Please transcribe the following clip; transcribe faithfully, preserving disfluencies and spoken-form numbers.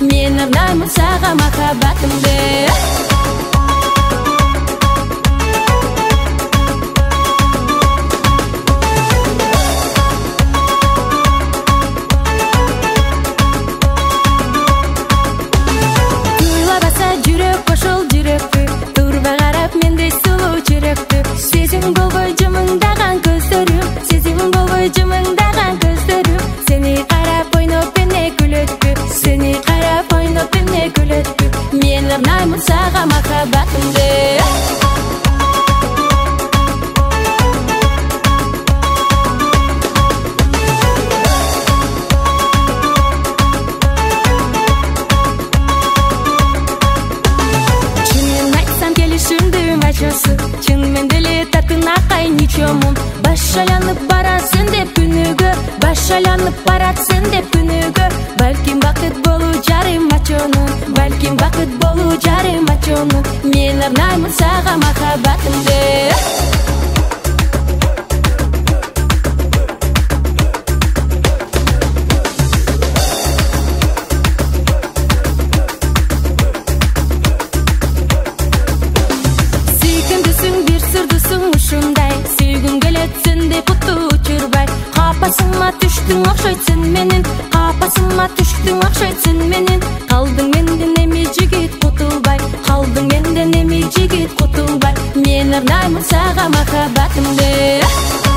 мен арнаймын саған махаббатымды. Сезім болбой жымыңдаған көздөрүм, сезім болбой жымыңдаған көздөрүм. Сени карап ойноп эмне күлөтпү, сени карап ойноп эмне күлөтпү. Мен арнаймын сага махаббатымды. Чынын айтсам келишимдин ачасы, чынмен деле акай ничомун. Баш айланып барасың деп күнүгө, баш айланып барасың деп күнүгө. Балким бакыт болуу жарым ачонун, балким бакыт болуу жарым ачонун. Мен арнаймын сага махаббатымды. Сүйгүм келет сенде куту учурбай. Капасыма түштүң окшойсың менин, капасыма түштүң окшойсың менин. Калдың менден эми жигит кутулбай, калдың менден эми жигит кутулбай. Мен арнаймын сага махаббатымды.